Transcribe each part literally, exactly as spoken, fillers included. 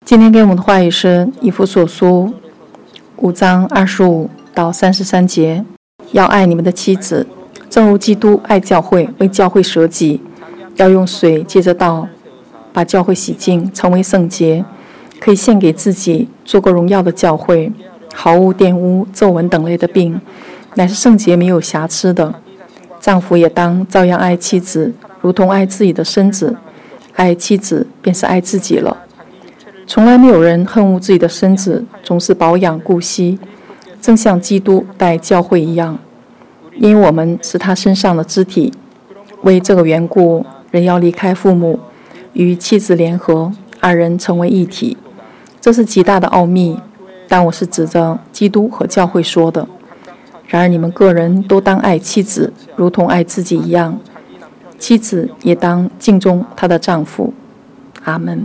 今天给我们的话语是以弗所书五章二十五到三十三节，要爱你们的妻子，正如基督爱教会，为教会舍己，要用水借着道把教会洗净，成为圣洁，可以献给自己，做个荣耀的教会，毫无玷污、皱纹等类的病，乃是圣洁没有瑕疵的。丈夫也当照样爱妻子，如同爱自己的身子，爱妻子便是爱自己了。从来没有人恨恶自己的身子，总是保养顾惜，正像基督待教会一样，因为我们是他身上的肢体。为这个缘故，人要离开父母，与妻子联合，二人成为一体。这是极大的奥秘，但我是指着基督和教会说的。然而你们个人都当爱妻子，如同爱自己一样，妻子也当敬重她的丈夫。阿们。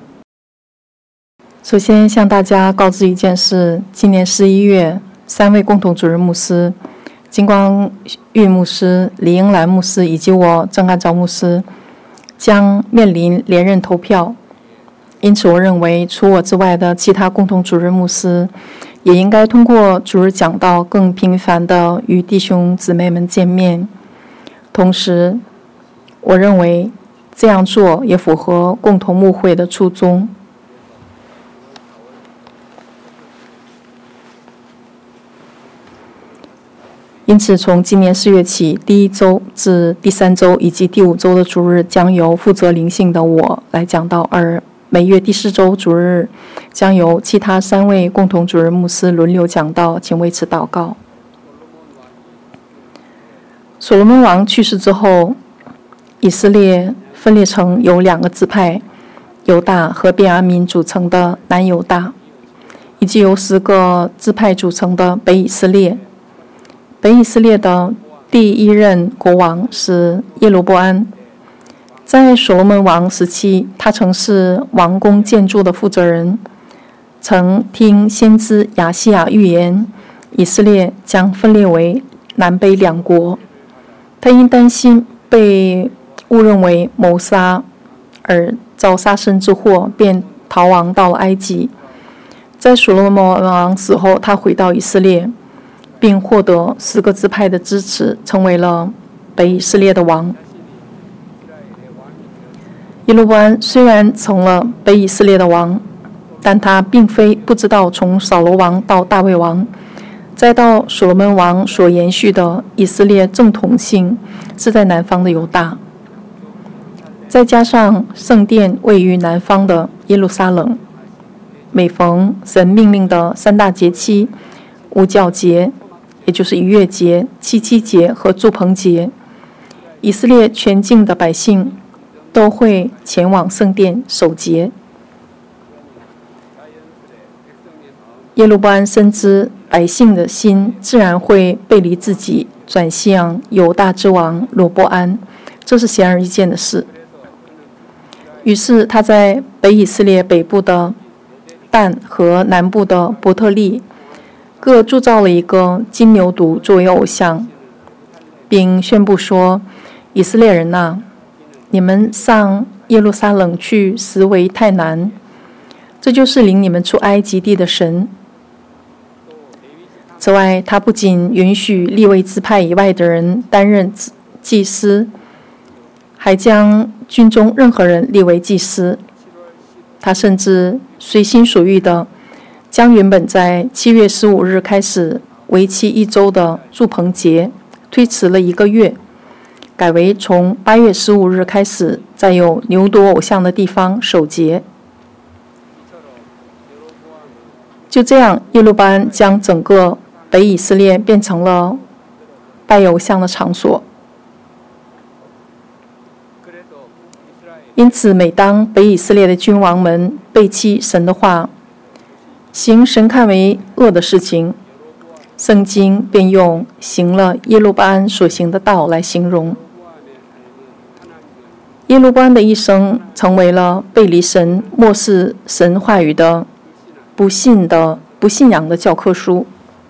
首先向大家告知一件事，今年十一月，三位共同主任牧师金光玉牧师、李英兰牧师以及我郑汉昭牧师将面临连任投票，因此我认为除我之外的其他共同主任牧师也应该通过主日讲道更频繁地与弟兄姊妹们见面。同时我认为这样做也符合共同牧会的初衷。因此从今年四月起，第一周至第三周以及第五周的主日将由负责灵性的我来讲道，而每月第四周主日将由其他三位共同主任牧师轮流讲道，请为此祷告。所罗门王去世之后，以色列分裂成由两个支派犹大和便雅悯组成的南犹大，以及由十个支派组成的北以色列。北以色列的第一任国王是耶罗波安。在所罗门王时期，他曾是王宫建筑的负责人，曾听先知亚西亚预言以色列将分裂为南北两国。他因担心被误认为谋杀而遭杀身之祸，便逃亡到了埃及。在所罗门王死后，他回到以色列，并获得十个支派的支持，成为了北以色列的王。耶罗波安虽然成了北以色列的王，但他并非不知道从扫罗王到大卫王再到所罗门王所延续的以色列正统性是在南方的犹大，再加上圣殿位于南方的耶路撒冷，每逢神命令的三大节期无酵节，也就是逾越节、七七节和住棚节，以色列全境的百姓都会前往圣殿守节。耶路波安深知百姓的心自然会背离自己，转向犹大之王罗波安，这是显而易见的事。于是他在北以色列北部的但和南部的伯特利各铸造了一个金牛犊作为偶像，并宣布说：以色列人啊，你们上耶路撒冷去实为太难，这就是领你们出埃及地的神。此外，他不仅允许利未支派以外的人担任祭司，还将军中任何人立为祭司。他甚至随心所欲地将原本在七月十五日开始为期一周的住棚节推迟了一个月，改为从八月十五日开始在有牛犊偶像的地方守节。就这样，耶路波安将整个北以色列变成了拜偶像的场所。因此每当北以色列的君王们背弃神的话，行神看为恶的事情，圣经便用行了耶罗波安所行的道来形容。耶罗波安的一生成为了背离神、漠视神话语的不信的不信仰的教科书。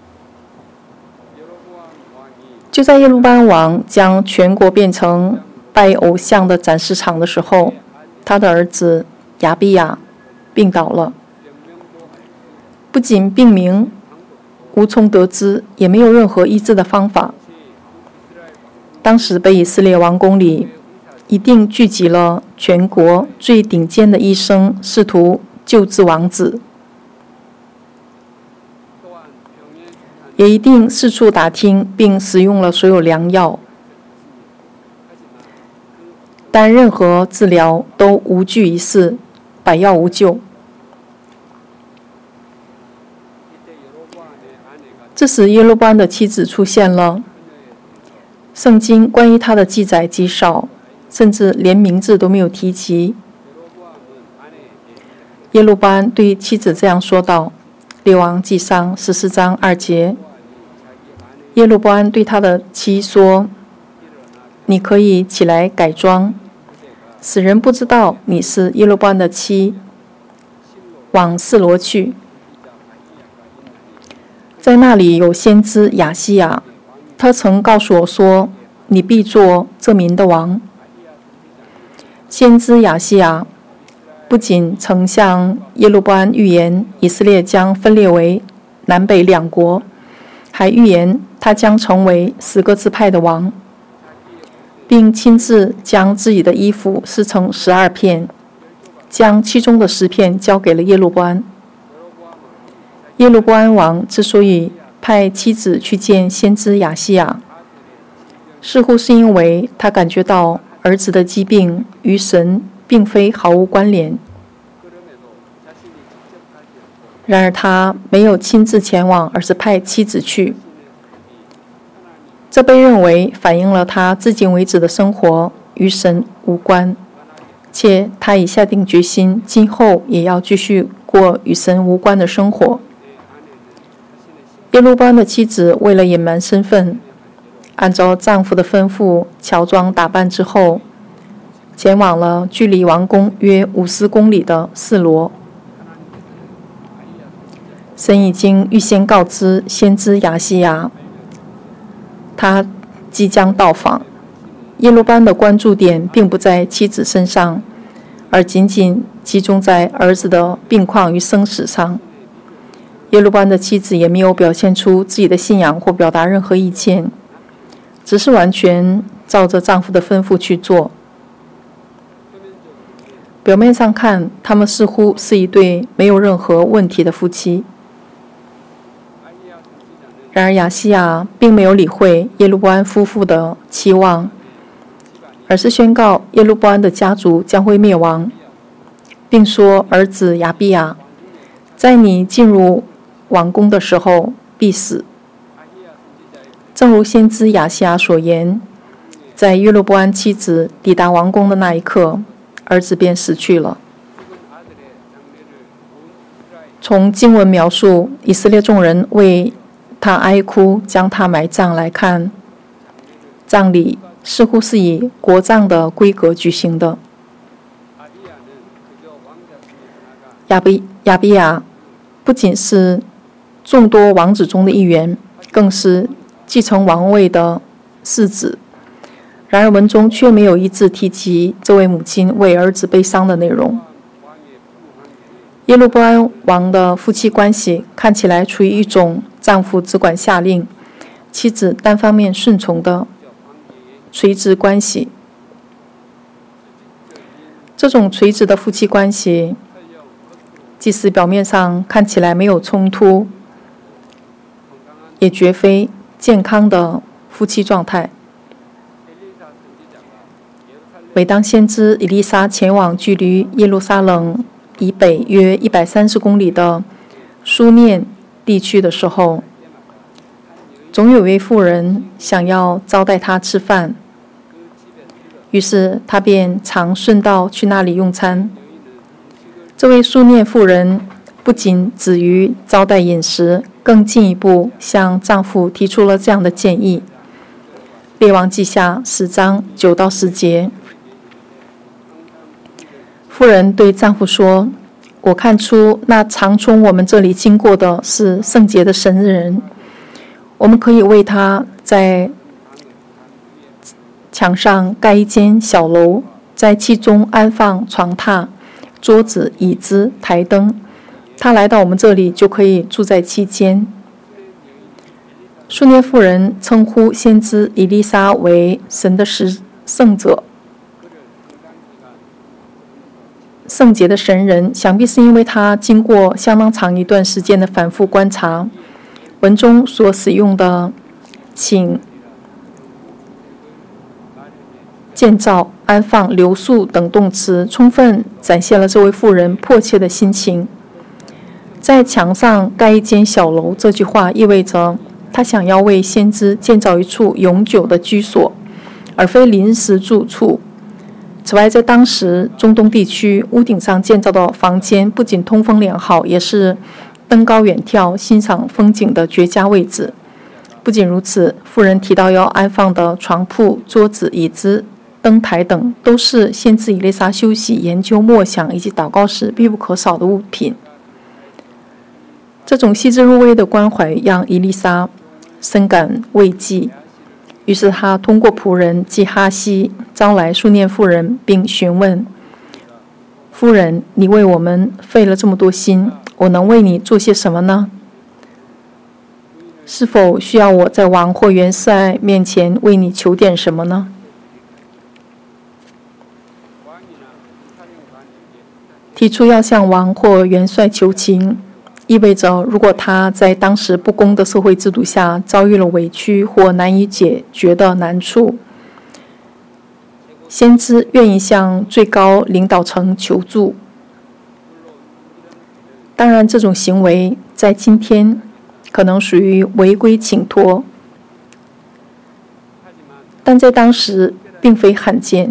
就在耶罗波安王将全国变成拜偶像的展示场的时候，他的儿子亚比亚病倒了。不仅病名无从得知，也没有任何医治的方法。当时北以色列王宫里一定聚集了全国最顶尖的医生，试图救治王子，也一定四处打听并使用了所有良药，但任何治疗都无济于事，百药无救。这时耶罗波安的妻子出现了。圣经关于他的记载极少，甚至连名字都没有提及。耶罗波安对妻子这样说道：列王纪上十四章二节，耶罗波安对他的妻说：你可以起来改装，使人不知道你是耶罗波安的妻，往示罗去。在那里有先知亚西亚，他曾告诉我说：你必做这民的王。先知亚西亚不仅曾向耶罗波安预言以色列将分裂为南北两国，还预言他将成为十个支派的王，并亲自将自己的衣服撕成十二片，将其中的十片交给了耶罗波安。耶罗波安王之所以派妻子去见先知亚西亚，似乎是因为他感觉到儿子的疾病与神并非毫无关联。然而他没有亲自前往，而是派妻子去。这被认为反映了他至今为止的生活与神无关，且他已下定决心，今后也要继续过与神无关的生活。耶罗波安的妻子为了隐瞒身份，按照丈夫的吩咐乔装打扮之后，前往了距离王宫约五十公里的示罗。神已经预先告知先知亚西亚，他即将到访。耶罗波安的关注点并不在妻子身上，而仅仅集中在儿子的病况与生死上。耶罗波安的妻子也没有表现出自己的信仰或表达任何意见，只是完全照着丈夫的吩咐去做。表面上看，他们似乎是一对没有任何问题的夫妻。然而亚西亚并没有理会耶罗波安夫妇的期望，而是宣告耶罗波安的家族将会灭亡，并说儿子亚比亚在你进入王宫的时候必死。正如先知亚西亚所言，在耶罗波安妻子抵达王宫的那一刻，儿子便死去了。从经文描述以色列众人为他哀哭，将他埋葬来看，葬礼似乎是以国葬的规格举行的。亚比亚比亚不仅是众多王子中的一员，更是继承王位的世子。然而文中却没有一字提及这位母亲为儿子悲伤的内容。耶罗波安王的夫妻关系看起来处于一种丈夫只管下令，妻子单方面顺从的垂直关系。这种垂直的夫妻关系，即使表面上看起来没有冲突，也绝非健康的夫妻状态。每当先知以利沙前往距离耶路撒冷以北约一百三十公里的苏念地区的时候，总有位妇人想要招待他吃饭，于是他便常顺道去那里用餐。这位苏念妇人不仅止于招待饮食，更进一步向丈夫提出了这样的建议。列王记下十章九到十节，妇人对丈夫说：我看出那常从我们这里经过的是圣洁的神人，我们可以为他在墙上盖一间小楼，在其中安放床榻， 桌子、椅子、台灯。他来到我们这里，就可以住在其间。苏涅妇人称呼先知以利沙为神的使圣者、圣洁的神人，想必是因为他经过相当长一段时间的反复观察，文中所使用的请、建造、安放、留宿等动词，充分展现了这位妇人迫切的心情。在墙上盖一间小楼，这句话意味着他想要为先知建造一处永久的居所，而非临时住处。此外，在当时中东地区，屋顶上建造的房间不仅通风良好，也是登高远眺、欣赏风景的绝佳位置。不仅如此，妇人提到要安放的床铺、桌子、椅子、灯台等，都是先知以利沙休息、研究、默想以及祷告时必不可少的物品。这种细致入微的关怀让以利沙深感慰藉，于是他通过仆人基哈西招来苏念妇人，并询问：“夫人，你为我们费了这么多心，我能为你做些什么呢？是否需要我在王或元帅面前为你求点什么呢？”提出要向王或元帅求情，意味着如果他在当时不公的社会制度下遭遇了委屈或难以解决的难处，先知愿意向最高领导层求助。当然，这种行为在今天可能属于违规请托，但在当时并非罕见。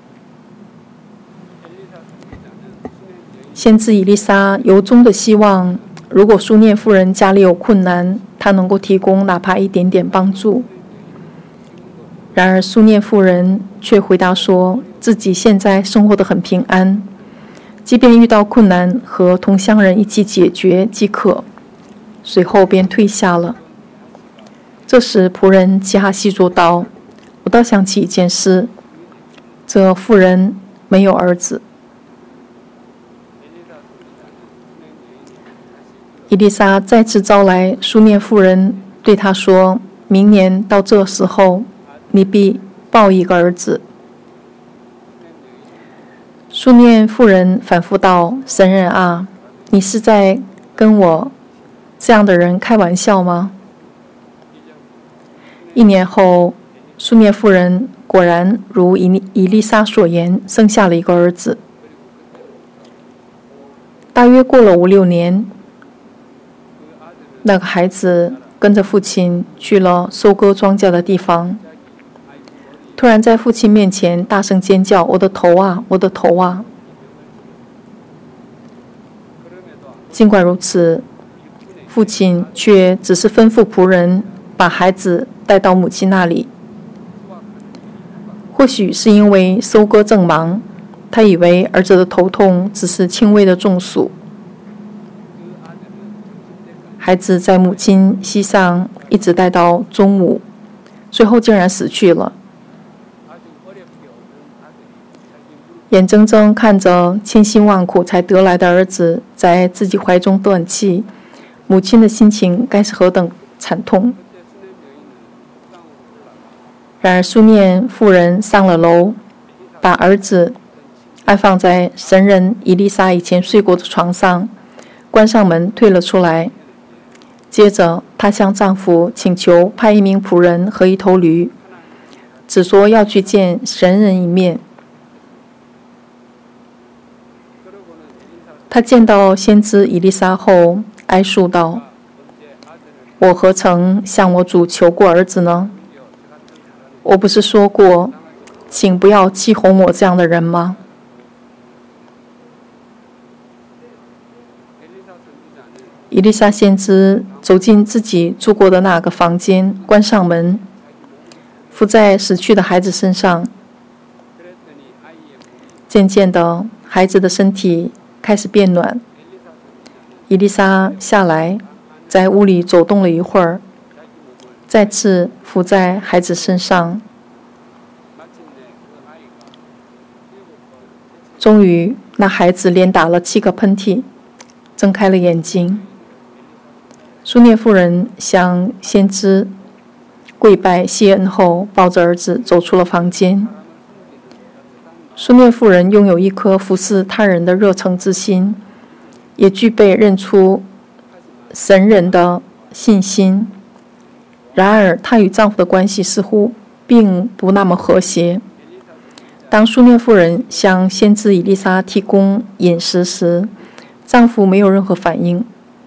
先知以利沙由衷的希望，如果苏念妇人家里有困难，他能够提供哪怕一点点帮助。然而苏念妇人却回答说，自己现在生活得很平安，即便遇到困难，和同乡人一起解决即可。随后便退下了。这时仆人基哈西说道：“我倒想起一件事，这妇人没有儿子。”以利沙再次招来苏念妇人，对他说：“明年到这时候，你必抱一个儿子。”苏念妇人反复道：“神人啊，你是在跟我这样的人开玩笑吗？”一年后，苏念妇人果然如以以利沙所言，生下了一个儿子。大约过了五六年，那个孩子跟着父亲去了收割庄稼的地方，突然在父亲面前大声尖叫：“我的头啊，我的头啊！”尽管如此，父亲却只是吩咐仆人把孩子带到母亲那里。或许是因为收割正忙，他以为儿子的头痛只是轻微的中暑。孩子在母亲膝上一直带到中午，最后竟然死去了。眼睁睁看着千辛万苦才得来的儿子在自己怀中断气，母亲的心情该是何等惨痛。然而苏念妇人上了楼，把儿子安放在神人以利沙以前睡过的床上，关上门退了出来。接着她向丈夫请求派一名仆人和一头驴，只说要去见神人一面。她见到先知以利沙后哀诉道：“我何曾向我主求过儿子呢？我不是说过，请不要欺哄我这样的人吗？”以利沙先知走进自己住过的那个房间，关上门，伏在死去的孩子身上。渐渐的，孩子的身体开始变暖。以利沙下来，在屋里走动了一会儿，再次伏在孩子身上。 终于，那孩子连打了七个喷嚏，睁开了眼睛。苏涅夫人向先知跪拜谢恩后，抱着儿子走出了房间。苏涅夫人拥有一颗服侍他人的热诚之心，也具备认出神人的信心。然而，她与丈夫的关系似乎并不那么和谐。当苏涅夫人向先知以利沙提供饮食时，丈夫没有任何反应。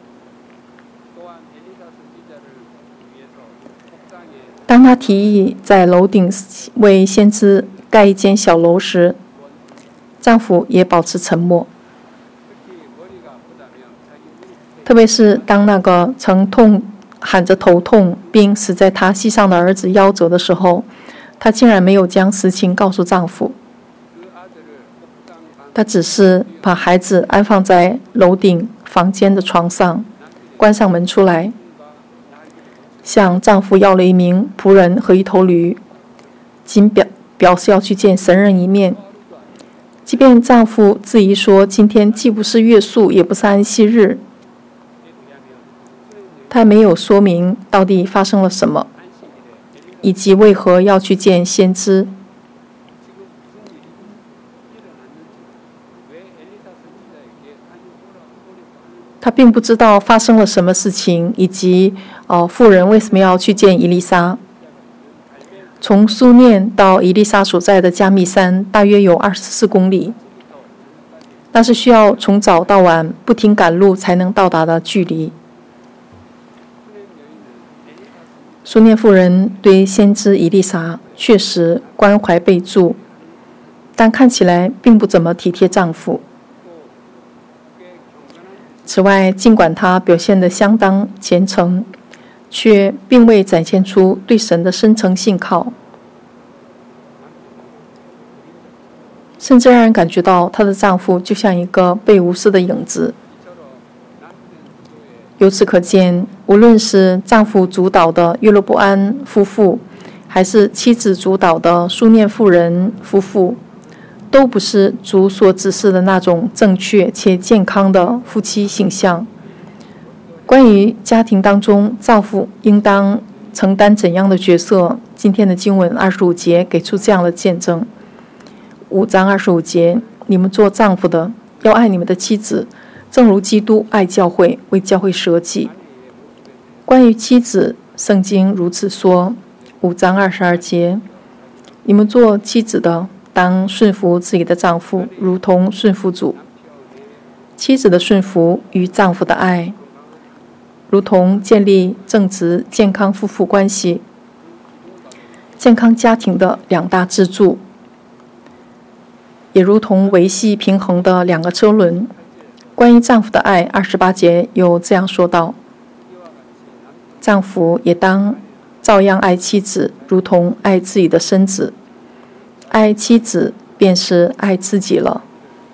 当他提议在楼顶为先知盖一间小楼时，丈夫也保持沉默。特别是当那个曾痛喊着头痛并死在她膝上的儿子夭折的时候，她竟然没有将实情告诉丈夫。她只是把孩子安放在楼顶房间的床上，关上门出来，向丈夫要了一名仆人和一头驴，仅表表示要去见神人一面。即便丈夫质疑说今天既不是月宿也不是安息日，她没有说明到底发生了什么，以及为何要去见先知。她并不知道发生了什么事情，以及呃妇人为什么要去见以利沙。从苏念到以利沙所在的加密山大约有二十四公里，那是需要从早到晚不停赶路才能到达的距离。苏念妇人对先知以利沙确实关怀备注，但看起来并不怎么体贴丈夫。此外，尽管她表现得相当虔诚，却并未展现出对神的深层信靠，甚至让人感觉到她的丈夫就像一个被无视的影子。由此可见，无论是丈夫主导的约罗波安夫妇，还是妻子主导的苏念妇人夫妇，都不是主所指示的那种正确且健康的夫妻形象。关于家庭当中丈夫应当承担怎样的角色，今天的经文二十五节给出这样的见证。五章二十五节，你们做丈夫的要爱你们的妻子，正如基督爱教会，为教会舍己。关于妻子，圣经如此说。五章二十二节，你们做妻子的当顺服自己的丈夫，如同顺服主。妻子的顺服与丈夫的爱，如同建立正直健康夫妇关系、健康家庭的两大支柱，也如同维系平衡的两个车轮。关于丈夫的爱，二十八节有这样说道：丈夫也当照样爱妻子，如同爱自己的身子。爱妻子便是爱自己了。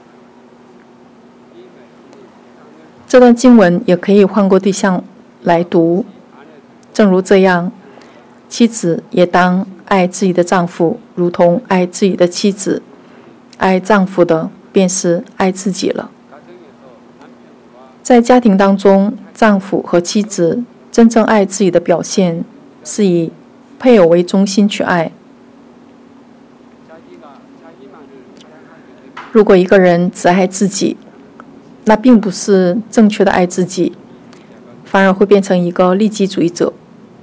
这段经文也可以换过对象来读，正如这样，妻子也当爱自己的丈夫，如同爱自己的妻子。爱丈夫的便是爱自己了。在家庭当中，丈夫和妻子真正爱自己的表现，是以配偶为中心去爱。如果一个人只爱自己，那并不是正确的爱自己，反而会变成一个利己主义者。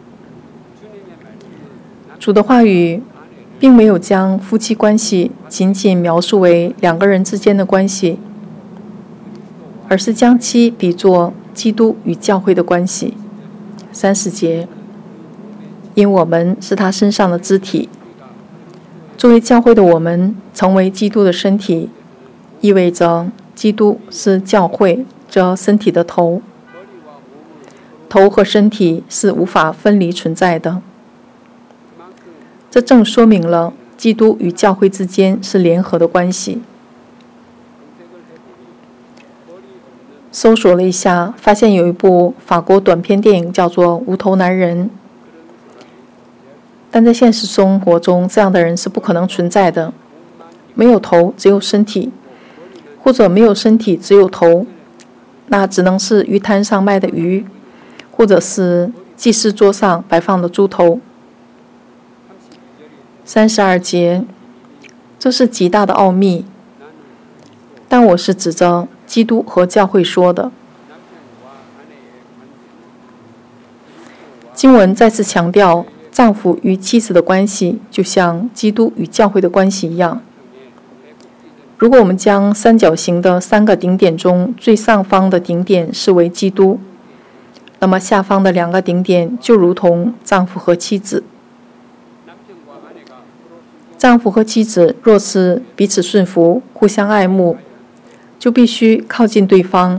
主的话语并没有将夫妻关系仅仅描述为两个人之间的关系，而是将其比作基督与教会的关系。三十节，因我们是他身上的肢体。作为教会的我们成为基督的身体，意味着基督是教会这身体的头。头和身体是无法分离存在的。这正说明了基督与教会之间是联合的关系。搜索了一下，发现有一部法国短片电影叫做《无头男人》，但在现实生活中，这样的人是不可能存在的。没有头，只有身体， 或者没有身体只有头，那只能是鱼摊上卖的鱼，或者是祭祀桌上摆放的猪头。三十二节，这是极大的奥秘，但我是指着基督和教会说的。经文再次强调，丈夫与妻子的关系就像基督与教会的关系一样。如果我们将三角形的三个顶点中最上方的顶点视为基督，那么下方的两个顶点就如同丈夫和妻子。丈夫和妻子若是彼此顺服、互相爱慕，就必须靠近对方。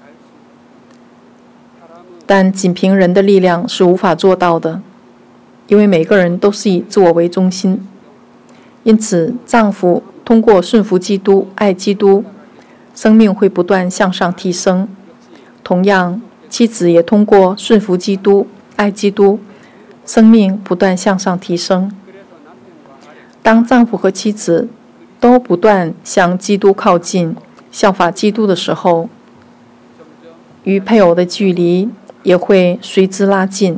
但仅凭人的力量是无法做到的，因为每个人都是以自我为中心。因此，丈夫通过顺服基督、爱基督，生命会不断向上提升。同样，妻子也通过顺服基督、爱基督，生命不断向上提升。当丈夫和妻子都不断向基督靠近，效法基督的时候，与配偶的距离也会随之拉近，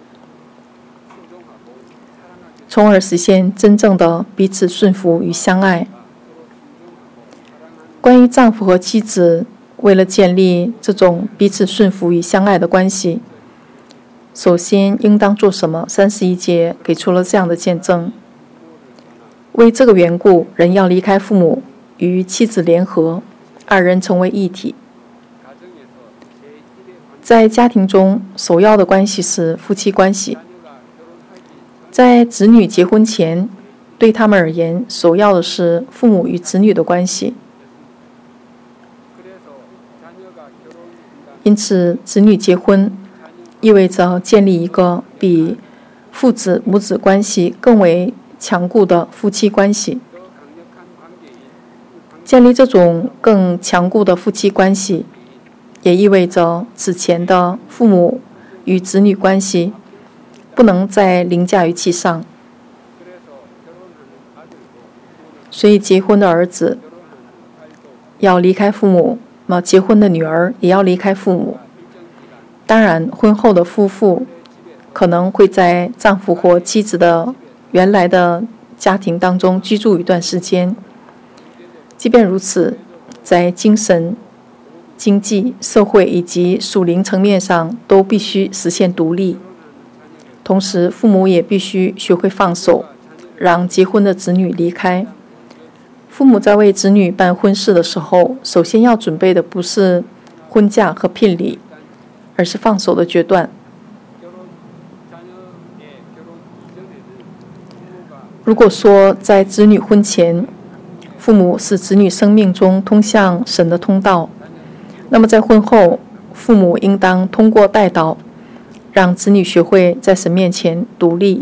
从而实现真正的彼此顺服与相爱。关于丈夫和妻子为了建立这种彼此顺服与相爱的关系，首先应当做什么？三十一节给出了这样的见证。为这个缘故，人要离开父母，与妻子联合，二人成为一体。在家庭中，首要的关系是夫妻关系。在子女结婚前，对他们而言，首要的是父母与子女的关系。因此，子女结婚意味着建立一个比父子母子关系更为强固的夫妻关系。建立这种更强固的夫妻关系，也意味着此前的父母与子女关系不能再凌驾于其上。所以，结婚的儿子要离开父母，那结婚的女儿也要离开父母。当然，婚后的夫妇可能会在丈夫或妻子的原来的家庭当中居住一段时间。即便如此，在精神、经济、社会以及属灵层面上都必须实现独立。同时，父母也必须学会放手，让结婚的子女离开。父母在为子女办婚事的时候，首先要准备的不是婚嫁和聘礼，而是放手的决断。如果说在子女婚前，父母是子女生命中通向神的通道，那么在婚后，父母应当通过代祷，让子女学会在神面前独立。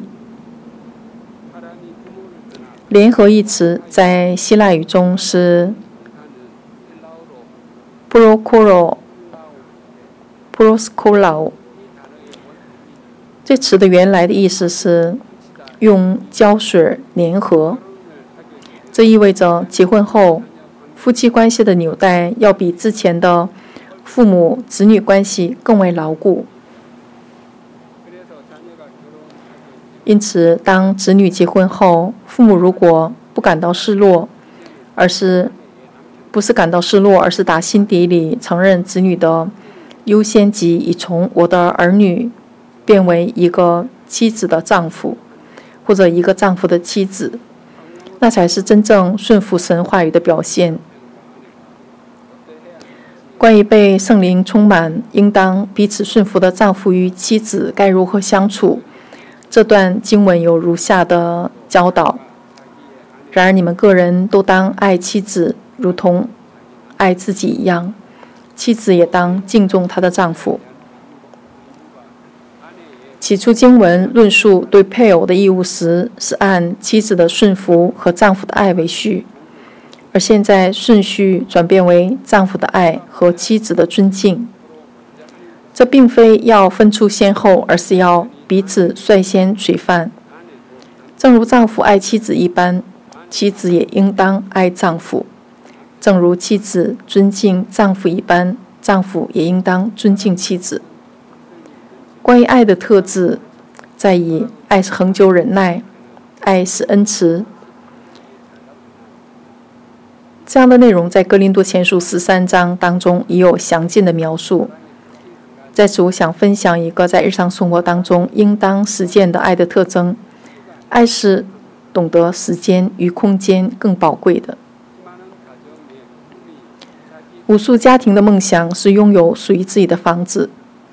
联合一词在希腊语中是 proskoro proskolao， 这词的原来的意思是用胶水粘合。这意味着结婚后夫妻关系的纽带要比之前的父母子女关系更为牢固。因此，当子女结婚后，父母如果不感到失落，而是不是感到失落，而是打心底里承认子女的优先级已从我的儿女变为一个妻子的丈夫，或者一个丈夫的妻子，那才是真正顺服神话语的表现。关于被圣灵充满，应当彼此顺服的丈夫与妻子该如何相处，这段经文有如下的教导：然而你们个人都当爱妻子，如同爱自己一样；妻子也当敬重她的丈夫。起初经文论述对配偶的义务时，是按妻子的顺服和丈夫的爱为序，而现在顺序转变为丈夫的爱和妻子的尊敬。这并非要分出先后，而是要彼此率先垂范。正如丈夫爱妻子一般，妻子也应当爱丈夫。 正如妻子尊敬丈夫一般，丈夫也应当尊敬妻子。关于爱的特质，在以爱是恒久忍耐，爱是恩慈。这样的内容在哥林多前书十三章当中已有详尽的描述。在此，我想分享一个在日常生活当中应当实践的爱的特征。爱是懂得时间与空间更宝贵的。无数家庭的梦想是拥有属于自己的房子。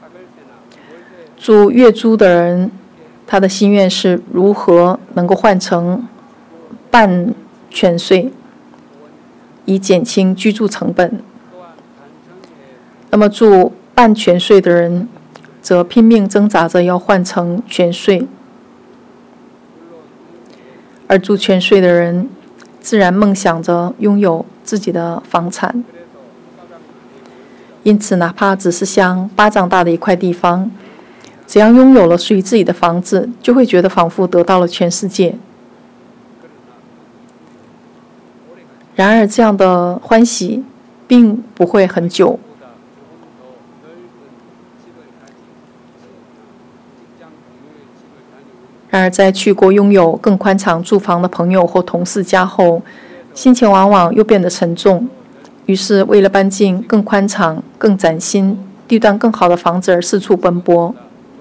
住月租的人，他的心愿是如何能够换成半全税，以减轻居住成本。那么住半全税的人，则拼命挣扎着要换成全税。而住全税的人，自然梦想着拥有自己的房产。因此，哪怕只是像巴掌大的一块地方，只要拥有了属于自己的房子，就会觉得仿佛得到了全世界。然而，这样的欢喜并不会很久。然而，在去过拥有更宽敞住房的朋友或同事家后，心情往往又变得沉重。于是，为了搬进更宽敞、更崭新、地段更好的房子而四处奔波。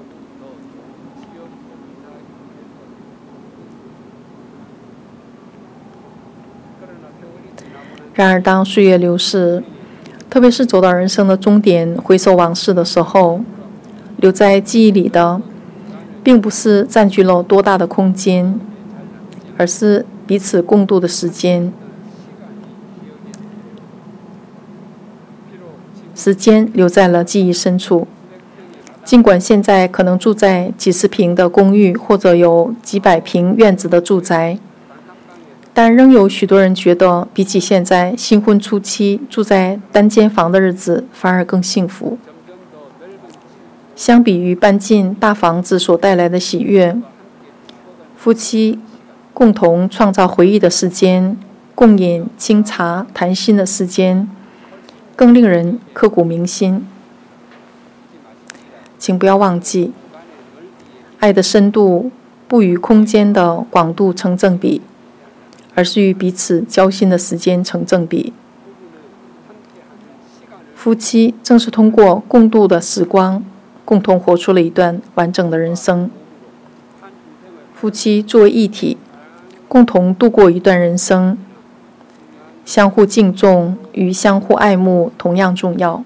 然而，当岁月流逝，特别是走到人生的终点，回首往事的时候，留在记忆里的，并不是占据了多大的空间，而是彼此共度的时间。时间留在了记忆深处。尽管现在可能住在几十平的公寓，或者有几百平院子的住宅，但仍有许多人觉得，比起现在新婚初期住在单间房的日子，反而更幸福。相比于搬进大房子所带来的喜悦，夫妻共同创造回忆的时间，共饮清茶谈心的时间，更令人刻骨铭心。请不要忘记，爱的深度不与空间的广度成正比，而是与彼此交心的时间成正比。夫妻正是通过共度的时光，共同活出了一段完整的人生。夫妻作为一体，共同度过一段人生，相互敬重与相互爱慕同样重要。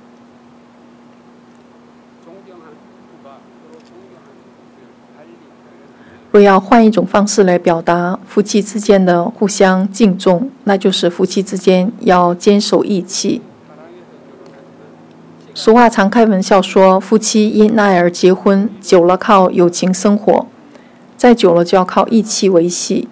若要换一种方式来表达夫妻之间的互相敬重，那就是夫妻之间要坚守义气。俗话常开玩笑说，夫妻因爱而结婚，久了靠友情生活，再久了就要靠义气维系。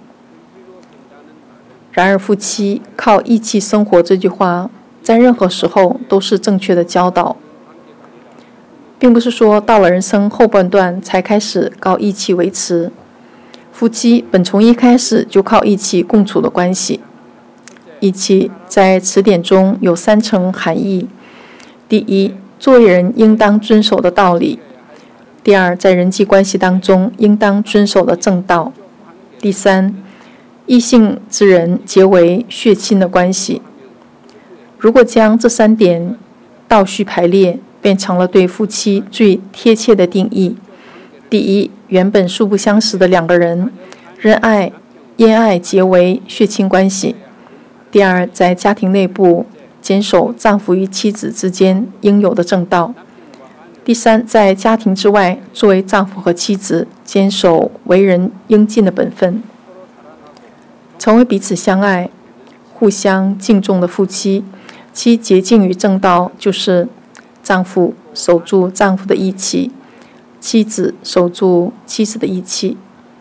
然而，夫妻靠义气生活这句话，在任何时候都是正确的教导，并不是说到了人生后半段才开始靠义气维持。夫妻本从一开始就靠义气共处的关系。义气在词典中有三层含义：第一，作为人应当遵守的道理；第二，在人际关系当中应当遵守的正道；第三，异性之人结为血亲的关系。如果将这三点倒序排列，变成了对夫妻最贴切的定义。第一，原本素不相识的两个人，因爱因爱结为血亲关系。第二，在家庭内部坚守丈夫与妻子之间应有的正道。第三，在家庭之外，作为丈夫和妻子坚守为人应尽的本分，成为彼此相爱、互相敬重的夫妻。其捷径与正道就是丈夫守住丈夫的义气，妻子守住妻子的义气。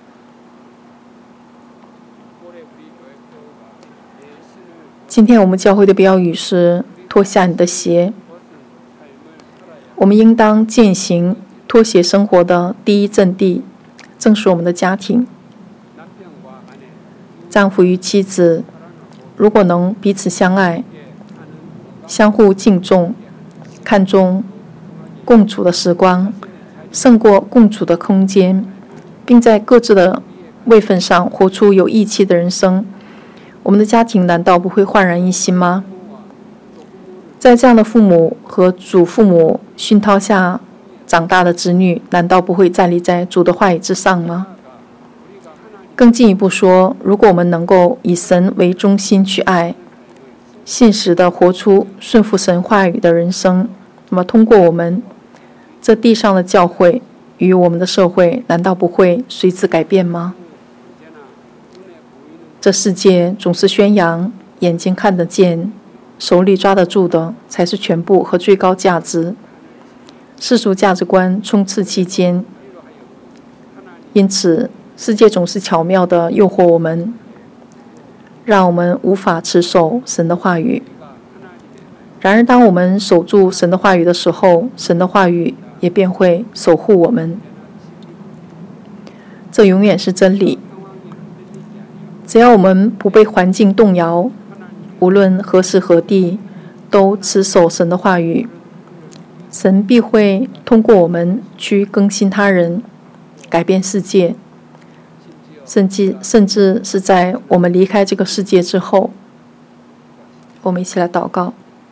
今天我们教会的标语是脱下你的鞋。我们应当践行脱鞋生活的第一阵地，正是我们的家庭。丈夫与妻子如果能彼此相爱，相互敬重，看重共处的时光，胜过共处的空间，并在各自的位分上活出有义气的人生，我们的家庭难道不会焕然一新吗？在这样的父母和祖父母熏陶下长大的子女，难道不会站立在主的话语之上吗？更进一步说，如果我们能够以神为中心去爱，信实地活出顺服神话语的人生，那么通过我们这地上的教会与我们的社会，难道不会随之改变吗？这世界总是宣扬眼睛看得见，手里抓得住的才是全部和最高价值，世俗价值观充斥其间，因此世界总是巧妙地诱惑我们，让我们无法持守神的话语。然而当我们守住神的话语的时候，神的话语也便会守护我们，这永远是真理。只要我们不被环境动摇，无论何时何地都持守神的话语，神必会通过我们去更新他人，改变世界，甚至甚至是在我们离开这个世界之后。我们一起来祷告。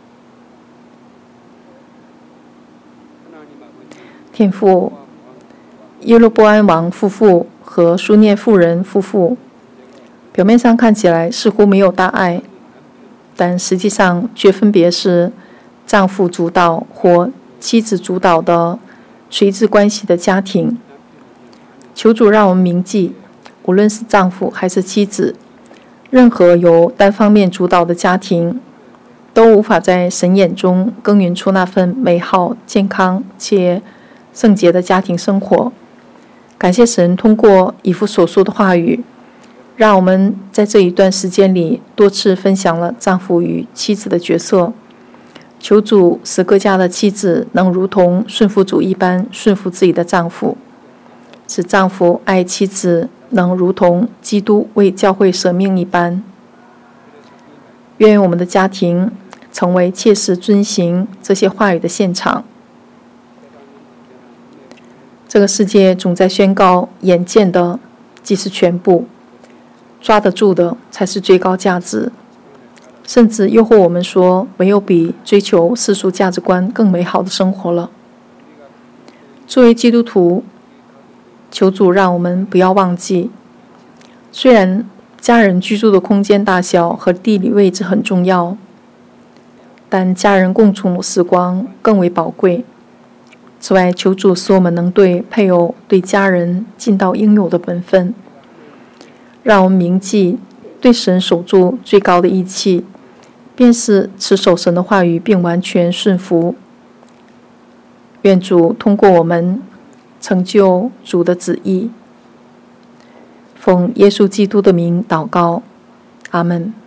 天父，耶罗波安王夫妇和书念妇人夫妇，表面上看起来似乎没有大碍，但实际上却分别是丈夫主导或妻子主导的垂直关系的家庭。求主让我们铭记，无论是丈夫还是妻子，任何由单方面主导的家庭，都无法在神眼中耕耘出那份美好、健康且圣洁的家庭生活。感谢神通过以弗所说的话语，让我们在这一段时间里多次分享了丈夫与妻子的角色。求主使各家的妻子能如同顺服主一般顺服自己的丈夫，使丈夫爱妻子能如同基督为教会舍命一般。愿我们的家庭成为切实遵行这些话语的现场。这个世界总在宣告眼见的即是全部，抓得住的才是最高价值，甚至诱惑我们说没有比追求世俗价值观更美好的生活了。作为基督徒，求主让我们不要忘记，虽然家人居住的空间大小和地理位置很重要，但家人共处的时光更为宝贵。此外，求主使我们能对配偶、对家人尽到应有的本分，让我们铭记对神守住最高的义气，便是持守神的话语并完全顺服。愿主通过我们成就主的旨意。奉耶稣基督的名祷告，阿们。